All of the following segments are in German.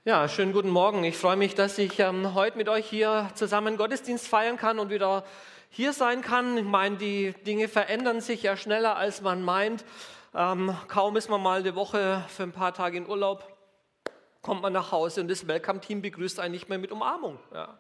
Ja, schönen guten Morgen. Ich freue mich, dass ich heute mit euch hier zusammen Gottesdienst feiern kann und wieder hier sein kann. Ich meine, die Dinge verändern sich ja schneller, als man meint. Kaum ist man mal eine Woche für ein paar Tage in Urlaub, kommt man nach Hause und das Welcome-Team begrüßt einen nicht mehr mit Umarmung. Ja.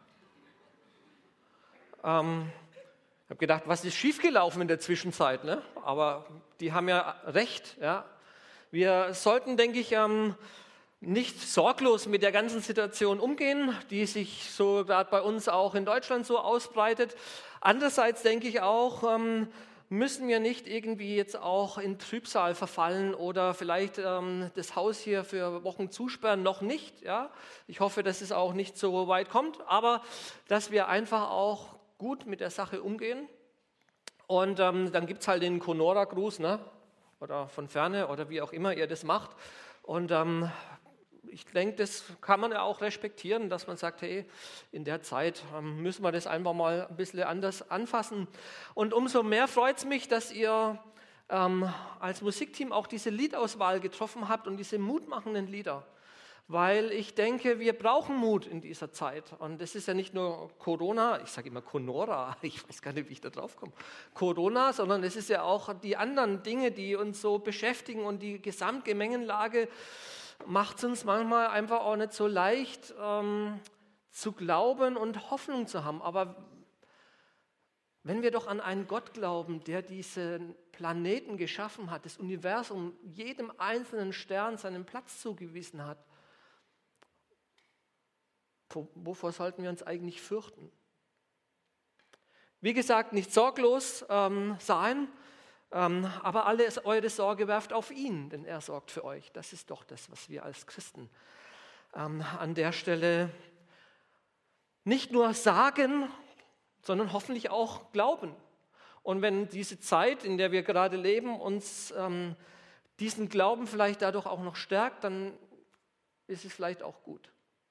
Ich habe gedacht, was ist schiefgelaufen in der Zwischenzeit? Ne? Aber die haben ja recht. Ja. Wir sollten, denke ich, nicht sorglos mit der ganzen Situation umgehen, die sich so gerade bei uns auch in Deutschland so ausbreitet. Andererseits denke ich auch, müssen wir nicht irgendwie jetzt auch in Trübsal verfallen oder vielleicht das Haus hier für Wochen zusperren, noch nicht. Ja? Ich hoffe, dass es auch nicht so weit kommt, aber dass wir einfach auch gut mit der Sache umgehen. Und dann gibt es halt den Conora-Gruß, ne? Oder von Ferne oder wie auch immer ihr das macht. Und ich denke, das kann man ja auch respektieren, dass man sagt, hey, in der Zeit müssen wir das einfach mal ein bisschen anders anfassen. Und umso mehr freut es mich, dass ihr als Musikteam auch diese Liedauswahl getroffen habt und diese mutmachenden Lieder. Weil ich denke, wir brauchen Mut in dieser Zeit. Und das ist ja nicht nur Corona, ich sage immer Conora, ich weiß gar nicht, wie ich da drauf komme, Corona, sondern es ist ja auch die anderen Dinge, die uns so beschäftigen und die Gesamtgemengenlage macht es uns manchmal einfach auch nicht so leicht zu glauben und Hoffnung zu haben. Aber wenn wir doch an einen Gott glauben, der diesen Planeten geschaffen hat, das Universum, jedem einzelnen Stern seinen Platz zugewiesen hat, wovor sollten wir uns eigentlich fürchten? Wie gesagt, nicht sorglos sein, aber alle eure Sorge werft auf ihn, denn er sorgt für euch. Das ist doch das, was wir als Christen an der Stelle nicht nur sagen, sondern hoffentlich auch glauben. Und wenn diese Zeit, in der wir gerade leben, uns diesen Glauben vielleicht dadurch auch noch stärkt, dann ist es vielleicht auch gut.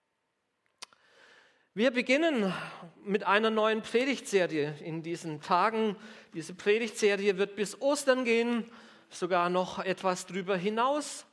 Wir beginnen mit einer neuen Predigtserie in diesen Tagen. Diese Predigtserie wird bis Ostern gehen, sogar noch etwas drüber hinaus.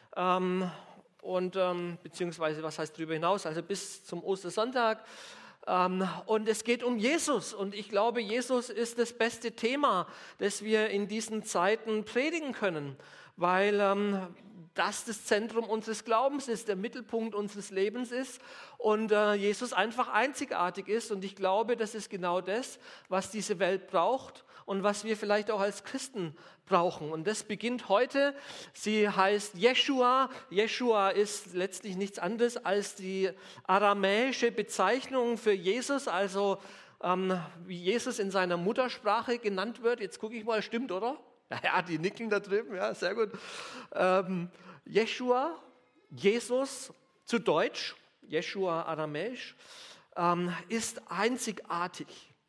Beziehungsweise, was heißt drüber hinaus? Also bis zum Ostersonntag. Und es geht um Jesus. Und ich glaube, Jesus ist das beste Thema, das wir in diesen Zeiten predigen können, weil das Zentrum unseres Glaubens ist, der Mittelpunkt unseres Lebens ist und Jesus einfach einzigartig ist. Und ich glaube, das ist genau das, was diese Welt braucht und was wir vielleicht auch als Christen brauchen. Und das beginnt heute. Sie heißt Jeschua. Jeschua ist letztlich nichts anderes als die aramäische Bezeichnung für Jesus, also wie Jesus in seiner Muttersprache genannt wird. Jetzt gucke ich mal, stimmt, oder? Ja, die nicken da drüben, ja, sehr gut. Jeschua, Jesus zu Deutsch, Jeschua aramäisch, ist einzigartig.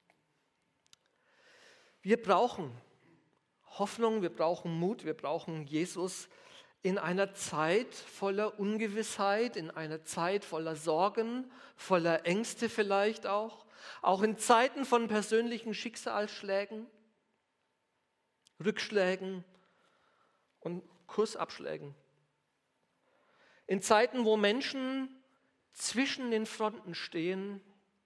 Wir brauchen Hoffnung, wir brauchen Mut, wir brauchen Jesus in einer Zeit voller Ungewissheit, in einer Zeit voller Sorgen, voller Ängste vielleicht auch in Zeiten von persönlichen Schicksalsschlägen, Rückschlägen und Kursabschlägen. In Zeiten, wo Menschen zwischen den Fronten stehen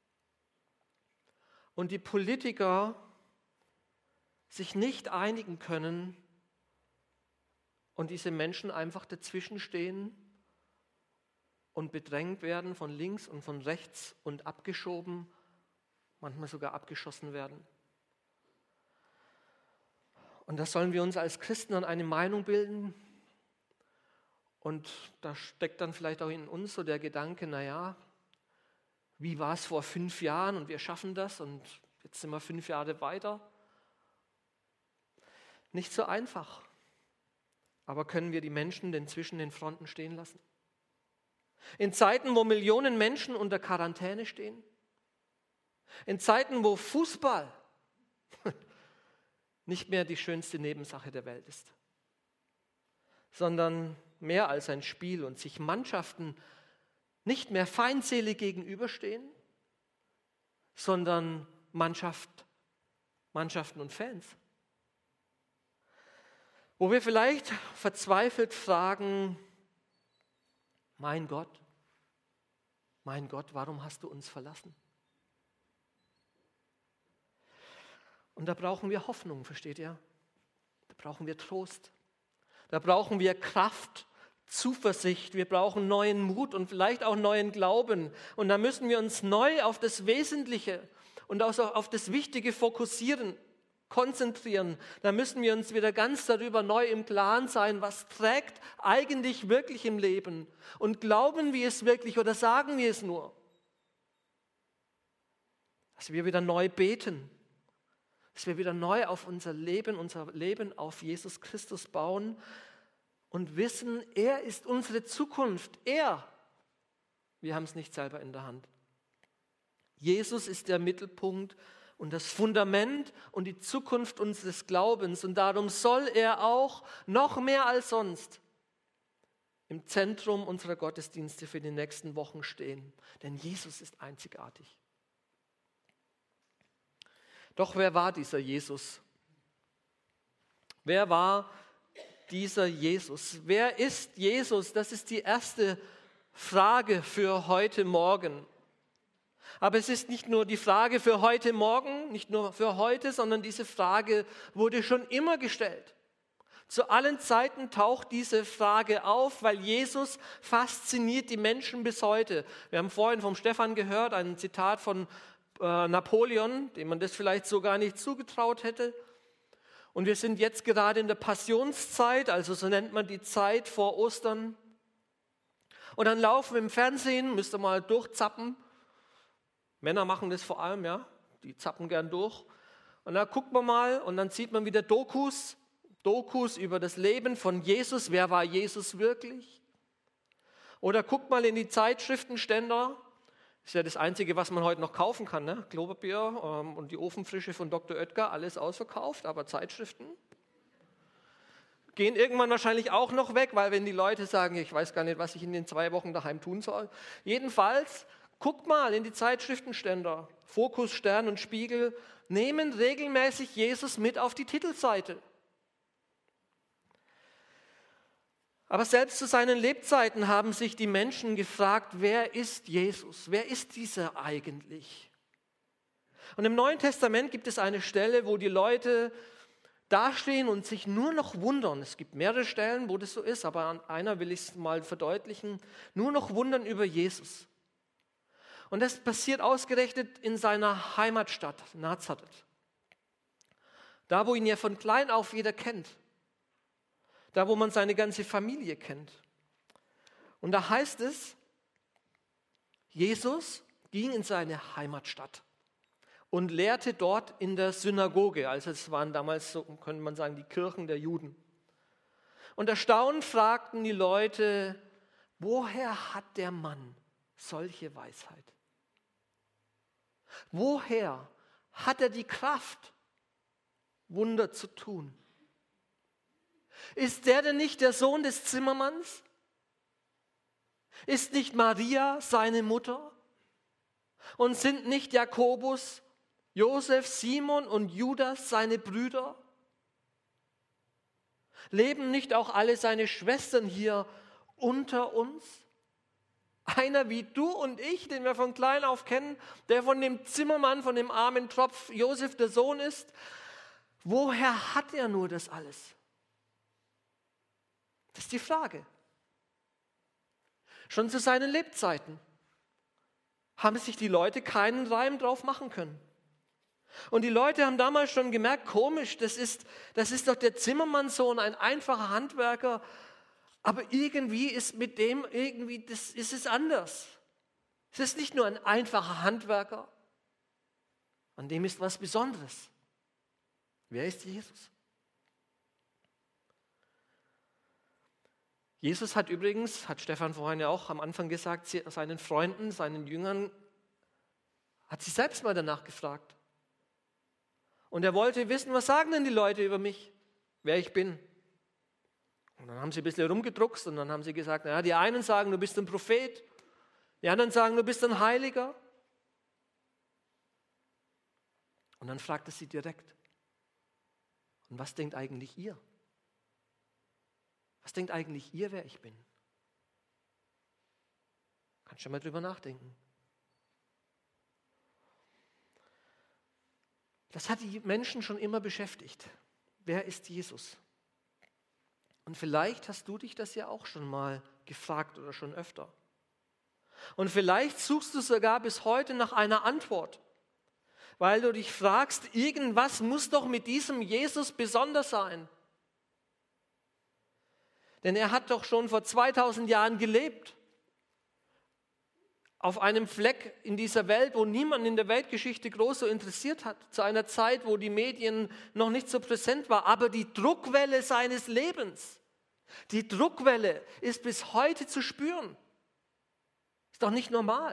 und die Politiker sich nicht einigen können und diese Menschen einfach dazwischen stehen und bedrängt werden von links und von rechts und abgeschoben, manchmal sogar abgeschossen werden. Und da sollen wir uns als Christen dann eine Meinung bilden. Und da steckt dann vielleicht auch in uns so der Gedanke, naja, wie war es vor 5 Jahren und wir schaffen das und jetzt sind wir 5 Jahre weiter. Nicht so einfach. Aber können wir die Menschen denn zwischen den Fronten stehen lassen? In Zeiten, wo Millionen Menschen unter Quarantäne stehen? In Zeiten, wo Fußball nicht mehr die schönste Nebensache der Welt ist, sondern mehr als ein Spiel und sich Mannschaften nicht mehr feindselig gegenüberstehen, sondern Mannschaften und Fans. Wo wir vielleicht verzweifelt fragen, mein Gott, mein Gott, warum hast du uns verlassen? Und da brauchen wir Hoffnung, versteht ihr? Da brauchen wir Trost. Da brauchen wir Kraft, Zuversicht. Wir brauchen neuen Mut und vielleicht auch neuen Glauben. Und da müssen wir uns neu auf das Wesentliche und auch auf das Wichtige fokussieren, konzentrieren. Da müssen wir uns wieder ganz darüber neu im Klaren sein, was trägt eigentlich wirklich im Leben. Und glauben wir es wirklich oder sagen wir es nur? Dass wir wieder neu beten. Dass wir wieder neu auf unser Leben auf Jesus Christus bauen und wissen, er ist unsere Zukunft. Wir haben es nicht selber in der Hand. Jesus ist der Mittelpunkt und das Fundament und die Zukunft unseres Glaubens. Und darum soll er auch noch mehr als sonst im Zentrum unserer Gottesdienste für die nächsten Wochen stehen. Denn Jesus ist einzigartig. Doch wer war dieser Jesus? Wer war dieser Jesus? Wer ist Jesus? Das ist die erste Frage für heute Morgen. Aber es ist nicht nur die Frage für heute Morgen, nicht nur für heute, sondern diese Frage wurde schon immer gestellt. Zu allen Zeiten taucht diese Frage auf, weil Jesus fasziniert die Menschen bis heute. Wir haben vorhin vom Stefan gehört, ein Zitat von Napoleon, dem man das vielleicht so gar nicht zugetraut hätte. Und wir sind jetzt gerade in der Passionszeit, also so nennt man die Zeit vor Ostern. Und dann laufen im Fernsehen, müsst ihr mal durchzappen. Männer machen das vor allem, ja, die zappen gern durch. Und da guckt man mal und dann sieht man wieder Dokus über das Leben von Jesus. Wer war Jesus wirklich? Oder guckt mal in die Zeitschriftenständer. Das ist ja das Einzige, was man heute noch kaufen kann, ne? Klopapier und die Ofenfrische von Dr. Oetker, alles ausverkauft, aber Zeitschriften gehen irgendwann wahrscheinlich auch noch weg, weil wenn die Leute sagen, ich weiß gar nicht, was ich in den 2 Wochen daheim tun soll. Jedenfalls, guckt mal in die Zeitschriftenständer, Fokus, Stern und Spiegel, nehmen regelmäßig Jesus mit auf die Titelseite. Aber selbst zu seinen Lebzeiten haben sich die Menschen gefragt, wer ist Jesus? Wer ist dieser eigentlich? Und im Neuen Testament gibt es eine Stelle, wo die Leute dastehen und sich nur noch wundern. Es gibt mehrere Stellen, wo das so ist, aber an einer will ich es mal verdeutlichen. Nur noch wundern über Jesus. Und das passiert ausgerechnet in seiner Heimatstadt, Nazareth. Da, wo ihn ja von klein auf jeder kennt. Da, wo man seine ganze Familie kennt. Und da heißt es, Jesus ging in seine Heimatstadt und lehrte dort in der Synagoge. Also es waren damals, so könnte man sagen, die Kirchen der Juden. Und erstaunt fragten die Leute, woher hat der Mann solche Weisheit? Woher hat er die Kraft, Wunder zu tun? Ist der denn nicht der Sohn des Zimmermanns? Ist nicht Maria seine Mutter? Und sind nicht Jakobus, Josef, Simon und Judas seine Brüder? Leben nicht auch alle seine Schwestern hier unter uns? Einer wie du und ich, den wir von klein auf kennen, der von dem Zimmermann, von dem armen Tropf Josef der Sohn ist. Woher hat er nur das alles? Das ist die Frage. Schon zu seinen Lebzeiten haben sich die Leute keinen Reim drauf machen können. Und die Leute haben damals schon gemerkt, komisch, das ist doch der Zimmermannssohn, ein einfacher Handwerker, aber irgendwie ist mit dem, ist es anders. Es ist nicht nur ein einfacher Handwerker, an dem ist was Besonderes. Wer ist Jesus? Jesus hat übrigens, hat Stefan vorhin ja auch am Anfang gesagt, seinen Freunden, seinen Jüngern, hat sich selbst mal danach gefragt. Und er wollte wissen, was sagen denn die Leute über mich, wer ich bin. Und dann haben sie ein bisschen rumgedruckst und dann haben sie gesagt, naja, die einen sagen, du bist ein Prophet, die anderen sagen, du bist ein Heiliger. Und dann fragt er sie direkt, und was denkt eigentlich ihr? Was denkt eigentlich ihr, wer ich bin? Kannst du mal drüber nachdenken. Das hat die Menschen schon immer beschäftigt. Wer ist Jesus? Und vielleicht hast du dich das ja auch schon mal gefragt oder schon öfter. Und vielleicht suchst du sogar bis heute nach einer Antwort, weil du dich fragst, irgendwas muss doch mit diesem Jesus besonders sein. Denn er hat doch schon vor 2000 Jahren gelebt. Auf einem Fleck in dieser Welt, wo niemand in der Weltgeschichte groß so interessiert hat. Zu einer Zeit, wo die Medien noch nicht so präsent waren. Aber die Druckwelle seines Lebens, die Druckwelle ist bis heute zu spüren. Ist doch nicht normal.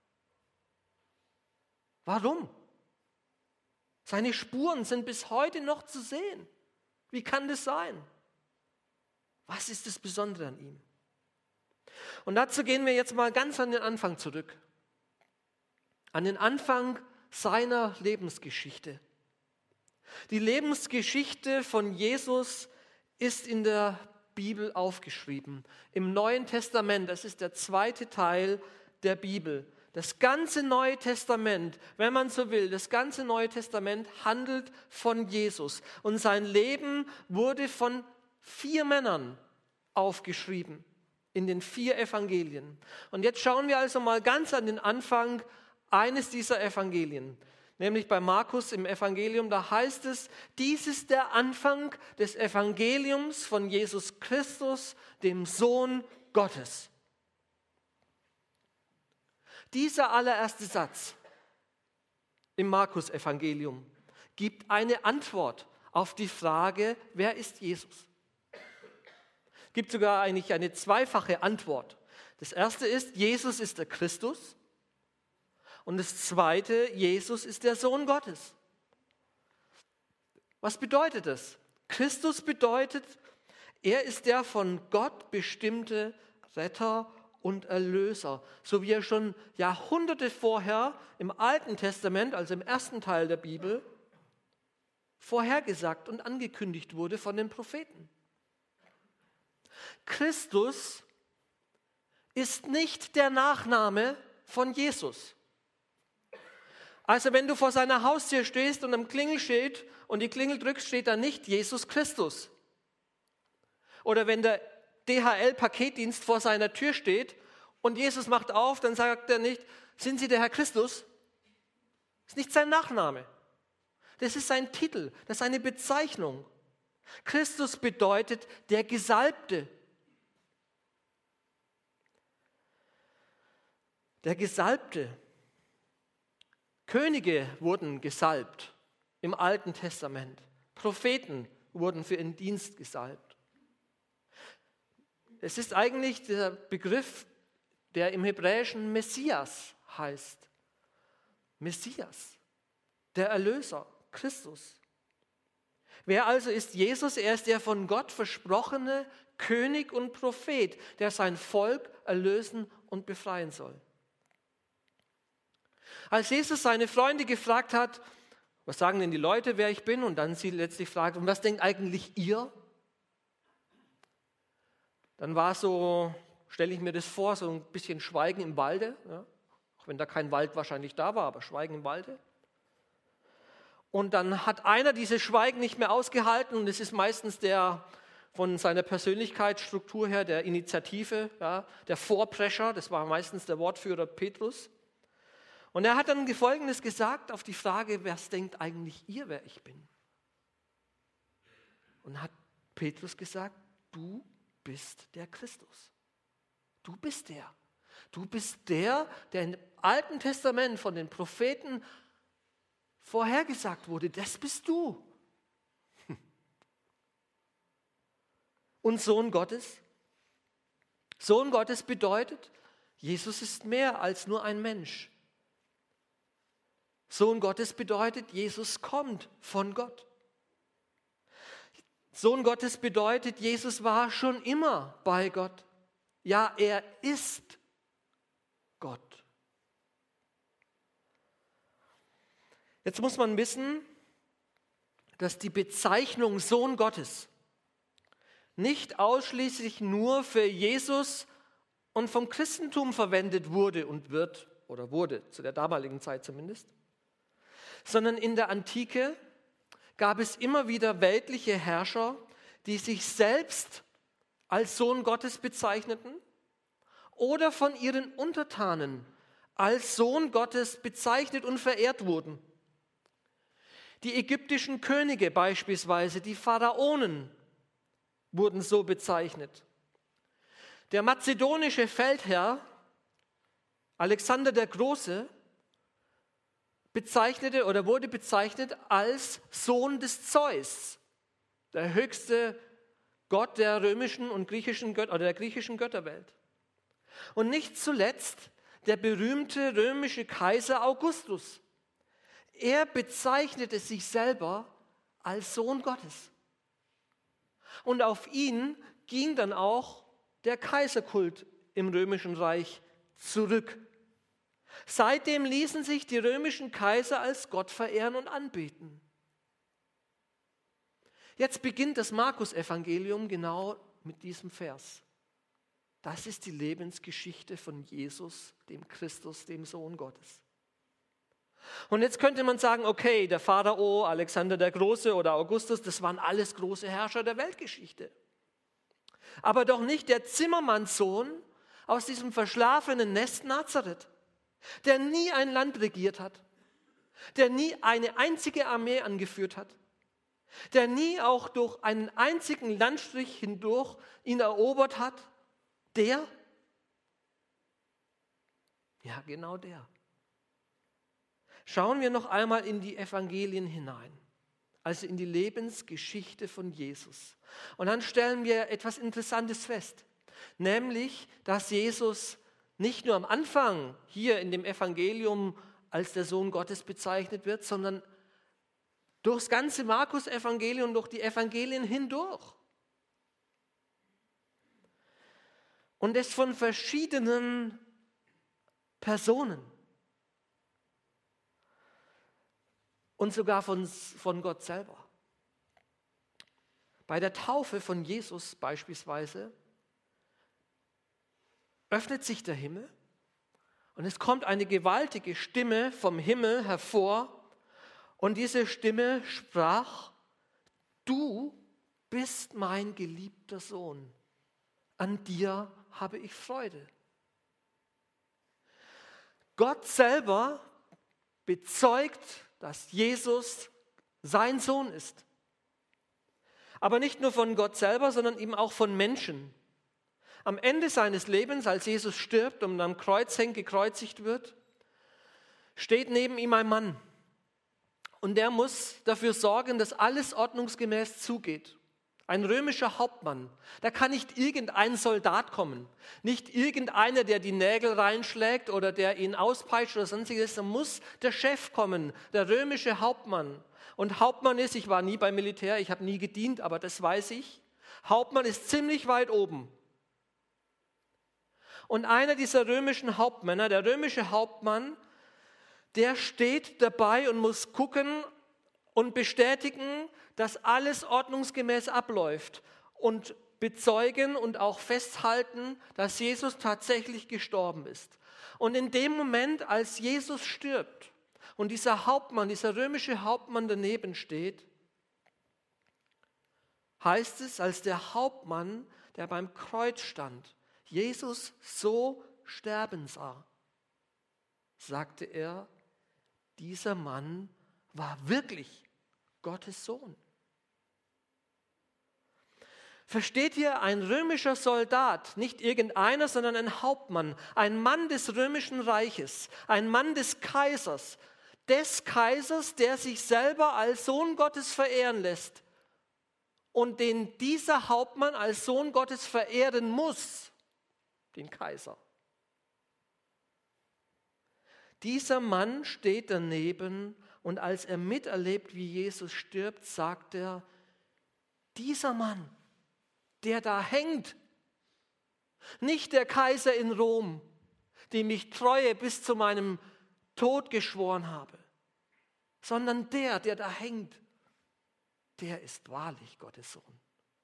Warum? Seine Spuren sind bis heute noch zu sehen. Wie kann das sein? Was ist das Besondere an ihm? Und dazu gehen wir jetzt mal ganz an den Anfang zurück. An den Anfang seiner Lebensgeschichte. Die Lebensgeschichte von Jesus ist in der Bibel aufgeschrieben. Im Neuen Testament, das ist der zweite Teil der Bibel. Das ganze Neue Testament, wenn man so will, das ganze Neue Testament handelt von Jesus. Und sein Leben wurde von 4 Männern aufgeschrieben. In den 4 Evangelien. Und jetzt schauen wir also mal ganz an den Anfang eines dieser Evangelien. Nämlich bei Markus im Evangelium, da heißt es, dies ist der Anfang des Evangeliums von Jesus Christus, dem Sohn Gottes. Dieser allererste Satz im Markus-Evangelium gibt eine Antwort auf die Frage, wer ist Jesus? Es gibt sogar eigentlich eine zweifache Antwort. Das erste ist, Jesus ist der Christus. Und das zweite, Jesus ist der Sohn Gottes. Was bedeutet das? Christus bedeutet, er ist der von Gott bestimmte Retter und Erlöser. So wie er schon Jahrhunderte vorher im Alten Testament, also im ersten Teil der Bibel, vorhergesagt und angekündigt wurde von den Propheten. Christus ist nicht der Nachname von Jesus. Also wenn du vor seiner Haustür stehst und am Klingelschild und die Klingel drückst, steht da nicht Jesus Christus. Oder wenn der DHL-Paketdienst vor seiner Tür steht und Jesus macht auf, dann sagt er nicht, sind Sie der Herr Christus? Das ist nicht sein Nachname. Das ist sein Titel, das ist eine Bezeichnung. Christus bedeutet der Gesalbte. Der Gesalbte. Könige wurden gesalbt im Alten Testament. Propheten wurden für ihren Dienst gesalbt. Es ist eigentlich der Begriff, der im Hebräischen Messias heißt. Messias, der Erlöser, Christus. Wer also ist Jesus? Er ist der von Gott versprochene König und Prophet, der sein Volk erlösen und befreien soll. Als Jesus seine Freunde gefragt hat, was sagen denn die Leute, wer ich bin? Und dann sie letztlich fragt, und was denkt eigentlich ihr? Dann war so, stelle ich mir das vor, so ein bisschen Schweigen im Walde. Ja? Auch wenn da kein Wald wahrscheinlich da war, aber Schweigen im Walde. Und dann hat einer dieses Schweigen nicht mehr ausgehalten und es ist meistens der von seiner Persönlichkeitsstruktur her, der Initiative, ja, der Vorprescher, das war meistens der Wortführer Petrus. Und er hat dann Folgendes gesagt auf die Frage, was denkt eigentlich ihr, wer ich bin? Und hat Petrus gesagt, du bist der Christus. Du bist der. Du bist der, der im Alten Testament von den Propheten vorhergesagt wurde. Das bist du. Und Sohn Gottes? Sohn Gottes bedeutet, Jesus ist mehr als nur ein Mensch. Sohn Gottes bedeutet, Jesus kommt von Gott. Sohn Gottes bedeutet, Jesus war schon immer bei Gott. Ja, er ist Gott. Jetzt muss man wissen, dass die Bezeichnung Sohn Gottes nicht ausschließlich nur für Jesus und vom Christentum verwendet wurde und wird, oder wurde, zu der damaligen Zeit zumindest, sondern in der Antike gab es immer wieder weltliche Herrscher, die sich selbst als Sohn Gottes bezeichneten oder von ihren Untertanen als Sohn Gottes bezeichnet und verehrt wurden. Die ägyptischen Könige beispielsweise, die Pharaonen, wurden so bezeichnet. Der mazedonische Feldherr Alexander der Große wurde bezeichnet als Sohn des Zeus, der höchste Gott der römischen und griechischen Götterwelt. Und nicht zuletzt der berühmte römische Kaiser Augustus. Er bezeichnete sich selber als Sohn Gottes. Und auf ihn ging dann auch der Kaiserkult im Römischen Reich zurück. Seitdem ließen sich die römischen Kaiser als Gott verehren und anbeten. Jetzt beginnt das Markus-Evangelium genau mit diesem Vers. Das ist die Lebensgeschichte von Jesus, dem Christus, dem Sohn Gottes. Und jetzt könnte man sagen, okay, der Pharao, Alexander der Große oder Augustus, das waren alles große Herrscher der Weltgeschichte. Aber doch nicht der Zimmermannssohn aus diesem verschlafenen Nest Nazareth, der nie ein Land regiert hat, der nie eine einzige Armee angeführt hat, der nie auch durch einen einzigen Landstrich hindurch ihn erobert hat, der? Ja, genau der. Schauen wir noch einmal in die Evangelien hinein, also in die Lebensgeschichte von Jesus. Und dann stellen wir etwas Interessantes fest, nämlich, dass Jesus nicht nur am Anfang hier in dem Evangelium als der Sohn Gottes bezeichnet wird, sondern durchs ganze Markus-Evangelium, durch die Evangelien hindurch. Und es von verschiedenen Personen und sogar von Gott selber. Bei der Taufe von Jesus beispielsweise öffnet sich der Himmel und es kommt eine gewaltige Stimme vom Himmel hervor und diese Stimme sprach: Du bist mein geliebter Sohn, an dir habe ich Freude. Gott selber bezeugt, dass Jesus sein Sohn ist. Aber nicht nur von Gott selber, sondern eben auch von Menschen. Am Ende seines Lebens, als Jesus stirbt und am Kreuz hängt, gekreuzigt wird, steht neben ihm ein Mann. Und der muss dafür sorgen, dass alles ordnungsgemäß zugeht. Ein römischer Hauptmann. Da kann nicht irgendein Soldat kommen. Nicht irgendeiner, der die Nägel reinschlägt oder der ihn auspeitscht oder sonstiges. Da muss der Chef kommen, der römische Hauptmann. Und Hauptmann ist, ich war nie beim Militär, ich habe nie gedient, aber das weiß ich. Hauptmann ist ziemlich weit oben. Und einer dieser römischen Hauptmänner, der römische Hauptmann, der steht dabei und muss gucken und bestätigen, dass alles ordnungsgemäß abläuft und bezeugen und auch festhalten, dass Jesus tatsächlich gestorben ist. Und in dem Moment, als Jesus stirbt und dieser Hauptmann, dieser römische Hauptmann daneben steht, heißt es, als der Hauptmann, der beim Kreuz stand, Jesus so sterben sah, sagte er, dieser Mann war wirklich Gottes Sohn. Versteht ihr, ein römischer Soldat, nicht irgendeiner, sondern ein Hauptmann, ein Mann des römischen Reiches, ein Mann des Kaisers, der sich selber als Sohn Gottes verehren lässt und den dieser Hauptmann als Sohn Gottes verehren muss, den Kaiser. Dieser Mann steht daneben und als er miterlebt, wie Jesus stirbt, sagt er, dieser Mann, der da hängt, nicht der Kaiser in Rom, dem ich Treue bis zu meinem Tod geschworen habe, sondern der da hängt, der ist wahrlich Gottes Sohn.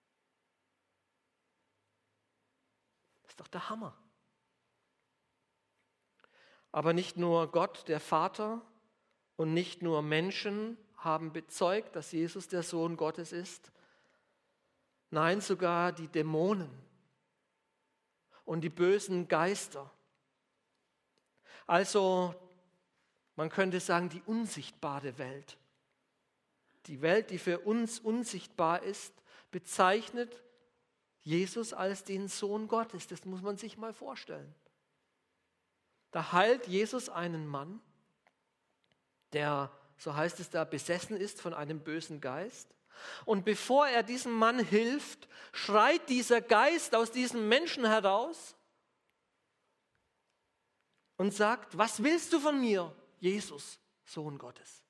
Das ist doch der Hammer. Aber nicht nur Gott, der Vater, Und nicht nur Menschen haben bezeugt, dass Jesus der Sohn Gottes ist. Nein, sogar die Dämonen und die bösen Geister. Also, man könnte sagen, die unsichtbare Welt. Die Welt, die für uns unsichtbar ist, bezeichnet Jesus als den Sohn Gottes. Das muss man sich mal vorstellen. Da heilt Jesus einen Mann, der, so heißt es da, besessen ist von einem bösen Geist. Und bevor er diesem Mann hilft, schreit dieser Geist aus diesem Menschen heraus und sagt: Was willst du von mir, Jesus, Sohn Gottes,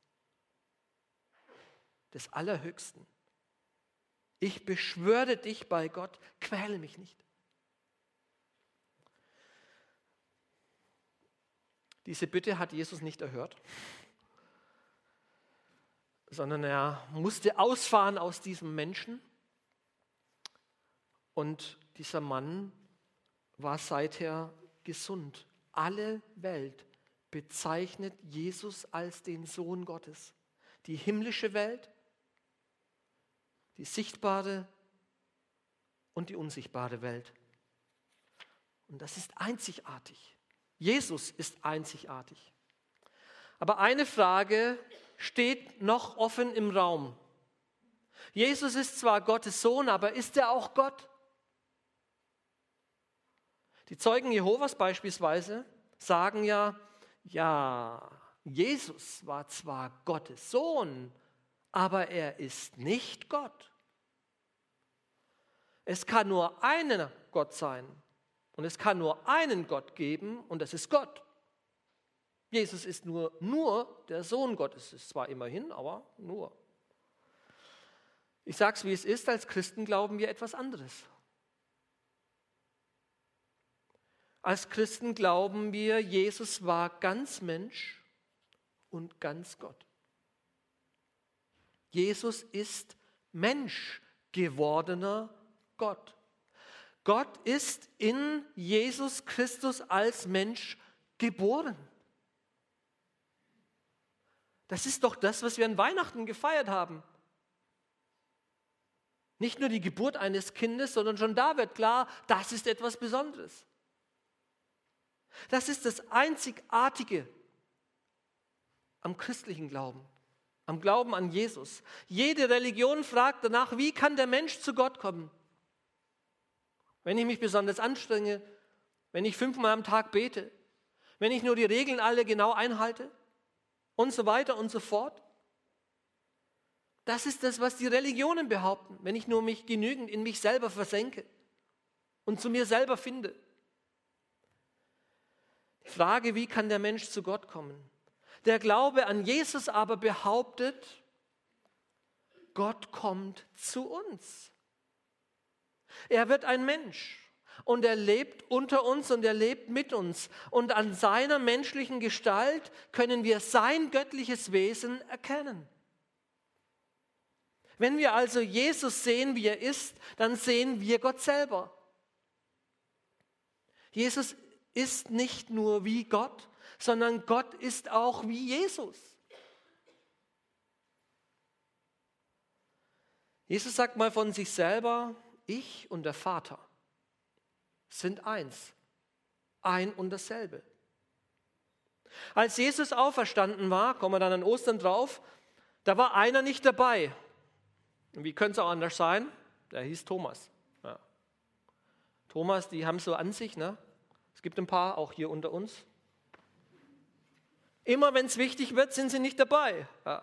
des Allerhöchsten? Ich beschwöre dich bei Gott, quäle mich nicht. Diese Bitte hat Jesus nicht erhört, sondern er musste ausfahren aus diesem Menschen. Und dieser Mann war seither gesund. Alle Welt bezeichnet Jesus als den Sohn Gottes. Die himmlische Welt, die sichtbare und die unsichtbare Welt. Und das ist einzigartig. Jesus ist einzigartig. Aber eine Frage steht noch offen im Raum. Jesus ist zwar Gottes Sohn, aber ist er auch Gott? Die Zeugen Jehovas beispielsweise sagen ja, Jesus war zwar Gottes Sohn, aber er ist nicht Gott. Es kann nur einer Gott sein und es kann nur einen Gott geben und das ist Gott. Jesus ist nur der Sohn Gottes, ist zwar immerhin, aber nur. Ich sage es, wie es ist, als Christen glauben wir etwas anderes. Als Christen glauben wir, Jesus war ganz Mensch und ganz Gott. Jesus ist Mensch gewordener Gott. Gott ist in Jesus Christus als Mensch geboren. Das ist doch das, was wir an Weihnachten gefeiert haben. Nicht nur die Geburt eines Kindes, sondern schon da wird klar, das ist etwas Besonderes. Das ist das Einzigartige am christlichen Glauben, am Glauben an Jesus. Jede Religion fragt danach, wie kann der Mensch zu Gott kommen? Wenn ich mich besonders anstrenge, wenn ich 5-mal am Tag bete, wenn ich nur die Regeln alle genau einhalte und so weiter und so fort. Das ist das, was die Religionen behaupten, wenn ich nur mich genügend in mich selber versenke und zu mir selber finde. Die Frage, wie kann der Mensch zu Gott kommen? Der Glaube an Jesus aber behauptet, Gott kommt zu uns. Er wird ein Mensch und er lebt unter uns und er lebt mit uns. Und an seiner menschlichen Gestalt können wir sein göttliches Wesen erkennen. Wenn wir also Jesus sehen, wie er ist, dann sehen wir Gott selber. Jesus ist nicht nur wie Gott, sondern Gott ist auch wie Jesus. Jesus sagt mal von sich selber, ich und der Vater sind eins, ein und dasselbe. Als Jesus auferstanden war, kommen wir dann an Ostern drauf, da war einer nicht dabei. Und wie könnte es auch anders sein? Der hieß Thomas. Ja. Thomas, die haben so an sich, ne? Es gibt ein paar, auch hier unter uns. Immer wenn es wichtig wird, sind sie nicht dabei. Ja.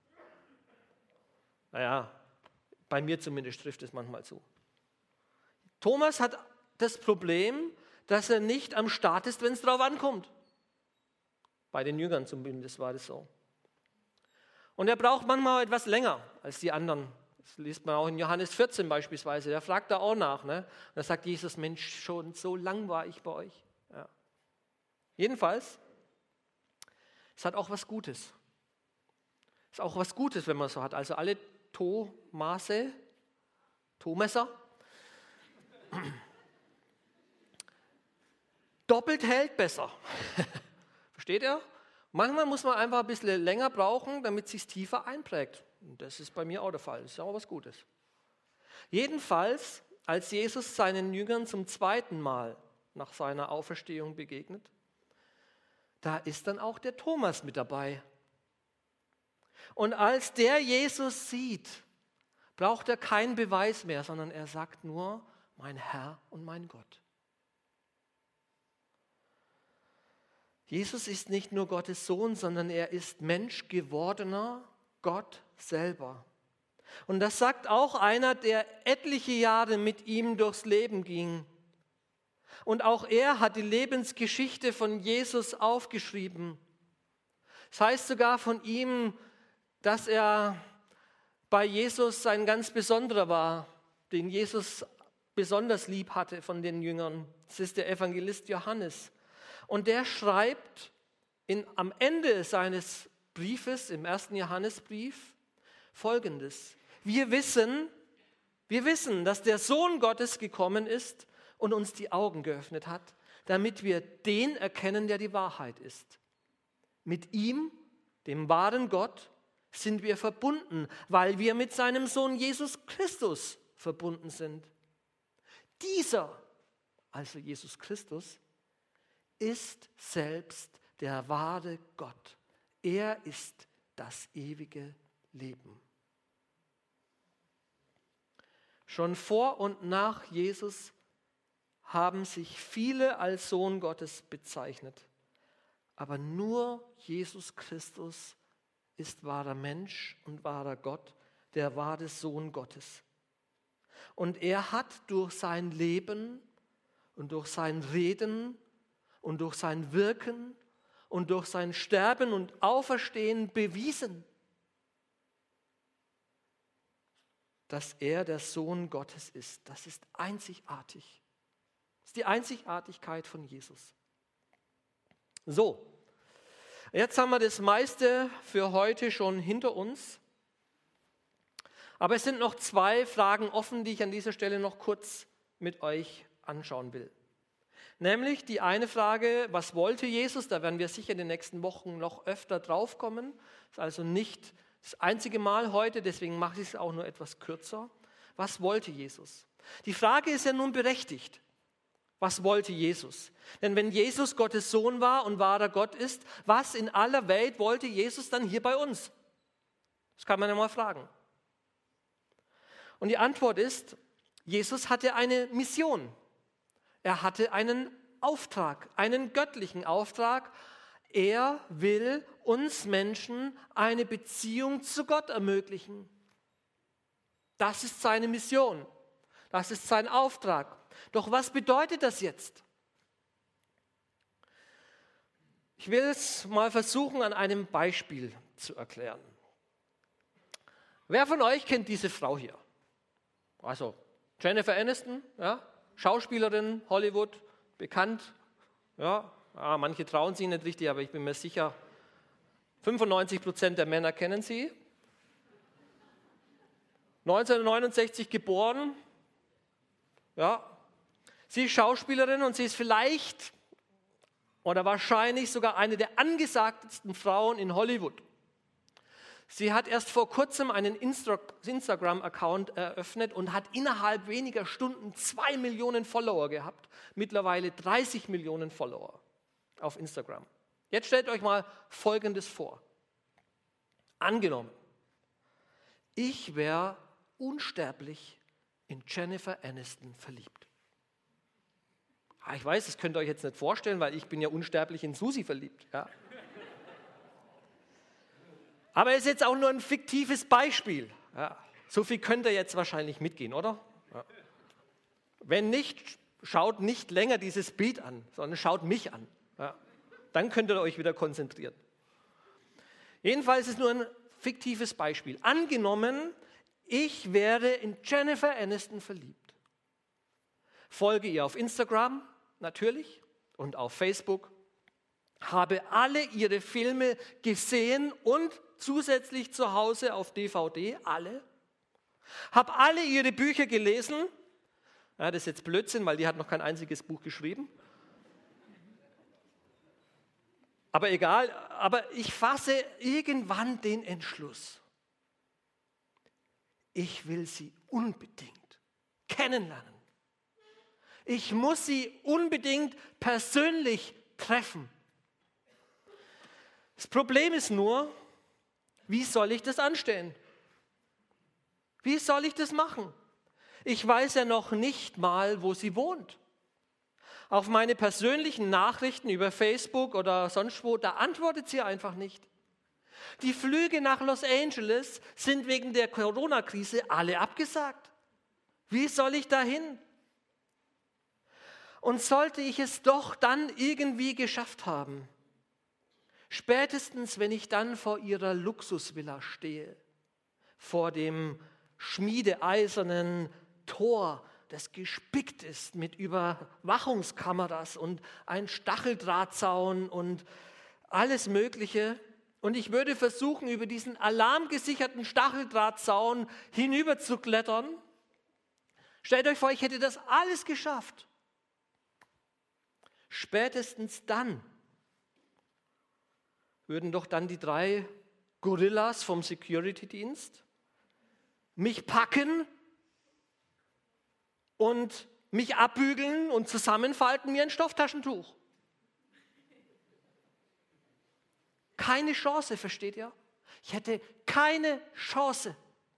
Naja, bei mir zumindest trifft es manchmal zu. Thomas hat das Problem, dass er nicht am Start ist, wenn es drauf ankommt. Bei den Jüngern zumindest war das so. Und er braucht manchmal etwas länger als die anderen. Das liest man auch in Johannes 14 beispielsweise. Da fragt er auch nach. Ne? Und da sagt Jesus, Mensch, schon so lang war ich bei euch. Ja. Jedenfalls, es hat auch was Gutes. Es ist auch was Gutes, wenn man so hat. Also alle Thomasse, Thomasser, doppelt hält besser. Versteht ihr? Manchmal muss man einfach ein bisschen länger brauchen, damit es sich tiefer einprägt. Und das ist bei mir auch der Fall. Das ist auch was Gutes. Jedenfalls, als Jesus seinen Jüngern zum zweiten Mal nach seiner Auferstehung begegnet, da ist dann auch der Thomas mit dabei. Und als der Jesus sieht, braucht er keinen Beweis mehr, sondern er sagt nur, mein Herr und mein Gott. Jesus ist nicht nur Gottes Sohn, sondern er ist Mensch gewordener Gott selber. Und das sagt auch einer, der etliche Jahre mit ihm durchs Leben ging. Und auch er hat die Lebensgeschichte von Jesus aufgeschrieben. Das heißt sogar von ihm, dass er bei Jesus ein ganz besonderer war, den Jesus besonders lieb hatte von den Jüngern. Das ist der Evangelist Johannes. Und der schreibt am Ende seines Briefes, im 1. Johannesbrief, Folgendes. Wir wissen, dass der Sohn Gottes gekommen ist und uns die Augen geöffnet hat, damit wir den erkennen, der die Wahrheit ist. Mit ihm, dem wahren Gott, sind wir verbunden, weil wir mit seinem Sohn Jesus Christus verbunden sind. Dieser, also Jesus Christus, ist selbst der wahre Gott. Er ist das ewige Leben. Schon vor und nach Jesus haben sich viele als Sohn Gottes bezeichnet. Aber nur Jesus Christus ist wahrer Mensch und wahrer Gott, der wahre Sohn Gottes. Und er hat durch sein Leben und durch sein Reden und durch sein Wirken und durch sein Sterben und Auferstehen bewiesen, dass er der Sohn Gottes ist. Das ist einzigartig. Das ist die Einzigartigkeit von Jesus. So, jetzt haben wir das meiste für heute schon hinter uns. Aber es sind noch 2 Fragen offen, die ich an dieser Stelle noch kurz mit euch anschauen will. Nämlich die eine Frage, was wollte Jesus? Da werden wir sicher in den nächsten Wochen noch öfter draufkommen. Das ist also nicht das einzige Mal heute, deswegen mache ich es auch nur etwas kürzer. Was wollte Jesus? Die Frage ist ja nun berechtigt. Was wollte Jesus? Denn wenn Jesus Gottes Sohn war und wahrer Gott ist, was in aller Welt wollte Jesus dann hier bei uns? Das kann man ja mal fragen. Und die Antwort ist, Jesus hatte eine Mission. Er hatte einen Auftrag, einen göttlichen Auftrag. Er will uns Menschen eine Beziehung zu Gott ermöglichen. Das ist seine Mission. Das ist sein Auftrag. Doch was bedeutet das jetzt? Ich will es mal versuchen, an einem Beispiel zu erklären. Wer von euch kennt diese Frau hier? Also Jennifer Aniston, ja? Schauspielerin, Hollywood, bekannt. Ja? Manche trauen sie nicht richtig, aber ich bin mir sicher, 95% der Männer kennen sie. 1969 geboren. Ja. Sie ist Schauspielerin und sie ist vielleicht oder wahrscheinlich sogar eine der angesagtesten Frauen in Hollywood. Sie hat erst vor kurzem einen Instagram-Account eröffnet und hat innerhalb weniger Stunden 2 Millionen Follower gehabt. Mittlerweile 30 Millionen Follower auf Instagram. Jetzt stellt euch mal Folgendes vor. Angenommen, ich wäre unsterblich in Jennifer Aniston verliebt. Ich weiß, das könnt ihr euch jetzt nicht vorstellen, weil ich bin ja unsterblich in Susi verliebt. Ja. Aber es ist jetzt auch nur ein fiktives Beispiel. Ja. So viel könnt ihr jetzt wahrscheinlich mitgehen, oder? Ja. Wenn nicht, schaut nicht länger dieses Bild an, sondern schaut mich an. Ja. Dann könnt ihr euch wieder konzentrieren. Jedenfalls ist es nur ein fiktives Beispiel. Angenommen, ich wäre in Jennifer Aniston verliebt. Folge ihr auf Instagram, natürlich, und auf Facebook. Habe alle ihre Filme gesehen und zusätzlich zu Hause auf DVD, alle. Habe alle ihre Bücher gelesen. Ja, das ist jetzt Blödsinn, weil die hat noch kein einziges Buch geschrieben. Aber egal, aber ich fasse irgendwann den Entschluss. Ich will sie unbedingt kennenlernen. Ich muss sie unbedingt persönlich treffen. Das Problem ist nur, wie soll ich das anstellen? Wie soll ich das machen? Ich weiß ja noch nicht mal, wo sie wohnt. Auf meine persönlichen Nachrichten über Facebook oder sonst wo, da antwortet sie einfach nicht. Die Flüge nach Los Angeles sind wegen der Corona-Krise alle abgesagt. Wie soll ich da hin? Und sollte ich es doch dann irgendwie geschafft haben, spätestens wenn ich dann vor ihrer Luxusvilla stehe, vor dem schmiedeeisernen Tor, das gespickt ist mit Überwachungskameras und ein Stacheldrahtzaun und alles Mögliche. Und ich würde versuchen, über diesen alarmgesicherten Stacheldrahtzaun hinüber zu klettern. Stellt euch vor, ich hätte das alles geschafft. Spätestens dann würden doch dann die 3 Gorillas vom Security-Dienst mich packen und mich abbügeln und zusammenfalten wie ein Stofftaschentuch. Keine Chance, versteht ihr? Ich hätte keine Chance,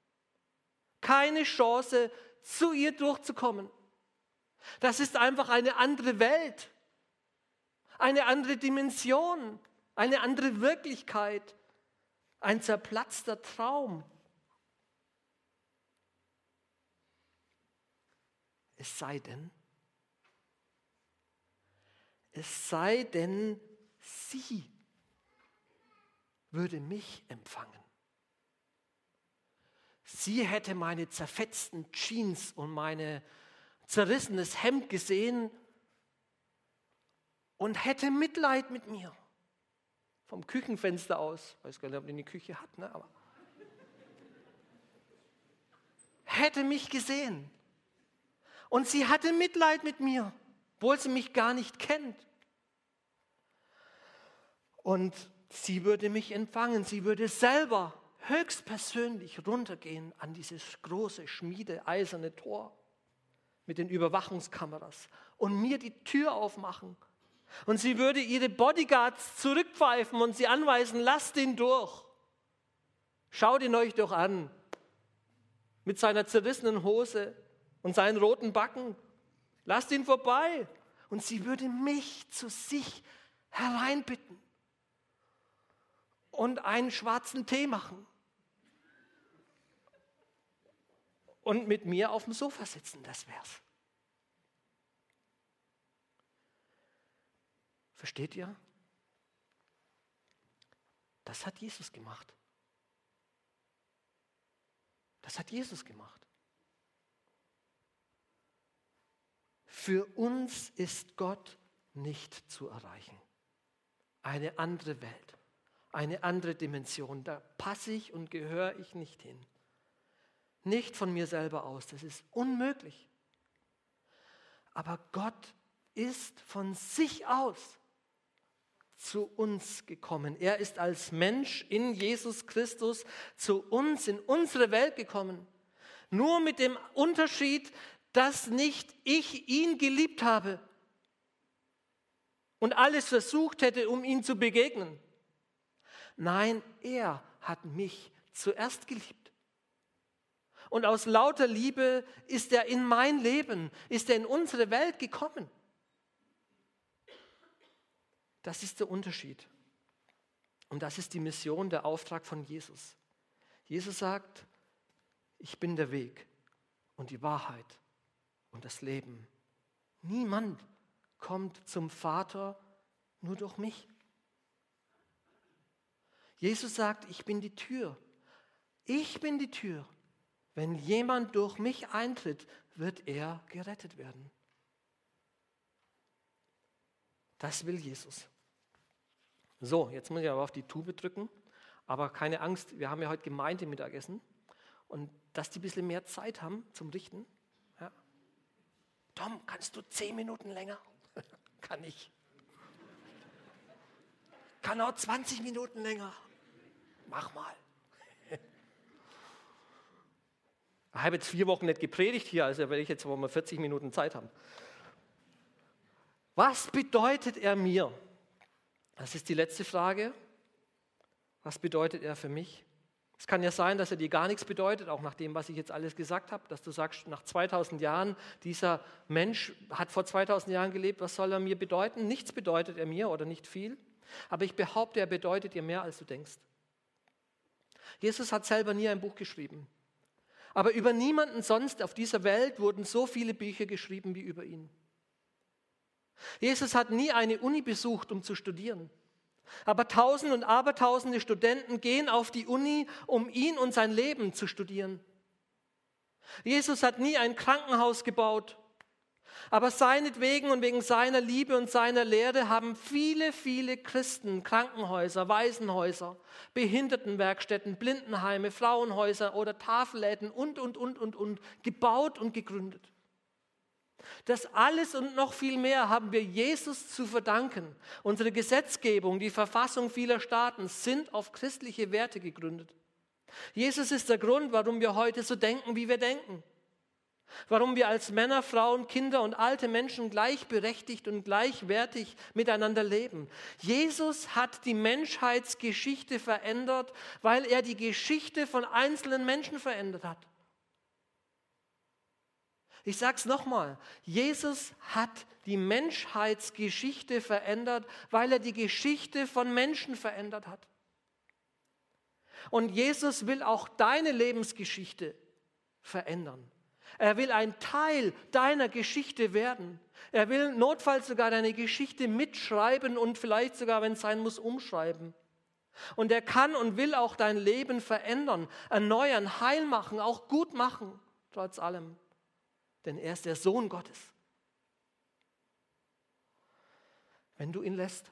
zu ihr durchzukommen. Das ist einfach eine andere Welt, eine andere Dimension, eine andere Wirklichkeit, ein zerplatzter Traum. Es sei denn, sie würde mich empfangen. Sie hätte meine zerfetzten Jeans und mein zerrissenes Hemd gesehen und hätte Mitleid mit mir. Vom Küchenfenster aus. Ich weiß gar nicht, ob die eine Küche hat, ne? Aber hätte mich gesehen. Und sie hatte Mitleid mit mir, obwohl sie mich gar nicht kennt. Und sie würde mich empfangen. Sie würde selber höchstpersönlich runtergehen an dieses große, schmiedeeiserne Tor mit den Überwachungskameras und mir die Tür aufmachen. Und sie würde ihre Bodyguards zurückpfeifen und sie anweisen, lasst ihn durch. Schaut ihn euch doch an. Mit seiner zerrissenen Hose und seinen roten Backen. Lasst ihn vorbei. Und sie würde mich zu sich hereinbitten und einen schwarzen Tee machen. Und mit mir auf dem Sofa sitzen, das wär's. Versteht ihr? Das hat Jesus gemacht. Das hat Jesus gemacht. Für uns ist Gott nicht zu erreichen. Eine andere Welt, eine andere Dimension. Da passe ich und gehöre ich nicht hin. Nicht von mir selber aus, das ist unmöglich. Aber Gott ist von sich aus zu uns gekommen. Er ist als Mensch in Jesus Christus zu uns, in unsere Welt gekommen. Nur mit dem Unterschied, dass nicht ich ihn geliebt habe und alles versucht hätte, um ihm zu begegnen. Nein, er hat mich zuerst geliebt. Und aus lauter Liebe ist er in mein Leben, ist er in unsere Welt gekommen. Das ist der Unterschied. Und das ist die Mission, der Auftrag von Jesus. Jesus sagt, ich bin der Weg und die Wahrheit und das Leben. Niemand kommt zum Vater nur durch mich. Jesus sagt, ich bin die Tür. Ich bin die Tür. Wenn jemand durch mich eintritt, wird er gerettet werden. Das will Jesus. So, jetzt muss ich aber auf die Tube drücken. Aber keine Angst, wir haben ja heute Gemeindemittagessen. Und dass die ein bisschen mehr Zeit haben zum Richten. Ja. Tom, kannst du 10 Minuten länger? Kann ich. kann auch 20 Minuten länger. Mach mal. Ich habe jetzt 4 Wochen nicht gepredigt hier, also werde ich jetzt wohl mal 40 Minuten Zeit haben. Was bedeutet er mir? Das ist die letzte Frage. Was bedeutet er für mich? Es kann ja sein, dass er dir gar nichts bedeutet, auch nach dem, was ich jetzt alles gesagt habe, dass du sagst, nach 2000 Jahren, dieser Mensch hat vor 2000 Jahren gelebt, was soll er mir bedeuten? Nichts bedeutet er mir oder nicht viel, aber ich behaupte, er bedeutet dir mehr, als du denkst. Jesus hat selber nie ein Buch geschrieben, aber über niemanden sonst auf dieser Welt wurden so viele Bücher geschrieben wie über ihn. Jesus hat nie eine Uni besucht, um zu studieren. Aber Tausende und Abertausende Studenten gehen auf die Uni, um ihn und sein Leben zu studieren. Jesus hat nie ein Krankenhaus gebaut. Aber seinetwegen und wegen seiner Liebe und seiner Lehre haben viele, viele Christen Krankenhäuser, Waisenhäuser, Behindertenwerkstätten, Blindenheime, Frauenhäuser oder Tafelläden und gebaut und gegründet. Das alles und noch viel mehr haben wir Jesus zu verdanken. Unsere Gesetzgebung, die Verfassung vieler Staaten sind auf christliche Werte gegründet. Jesus ist der Grund, warum wir heute so denken, wie wir denken. Warum wir als Männer, Frauen, Kinder und alte Menschen gleichberechtigt und gleichwertig miteinander leben. Jesus hat die Menschheitsgeschichte verändert, weil er die Geschichte von einzelnen Menschen verändert hat. Ich sage es nochmal, Jesus hat die Menschheitsgeschichte verändert, weil er die Geschichte von Menschen verändert hat. Und Jesus will auch deine Lebensgeschichte verändern. Er will ein Teil deiner Geschichte werden. Er will notfalls sogar deine Geschichte mitschreiben und vielleicht sogar, wenn es sein muss, umschreiben. Und er kann und will auch dein Leben verändern, erneuern, heil machen, auch gut machen, trotz allem. Denn er ist der Sohn Gottes. Wenn du ihn lässt,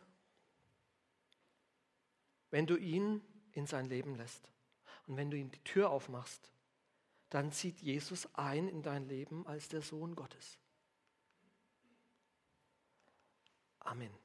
wenn du ihn in sein Leben lässt und wenn du ihm die Tür aufmachst, dann zieht Jesus ein in dein Leben als der Sohn Gottes. Amen.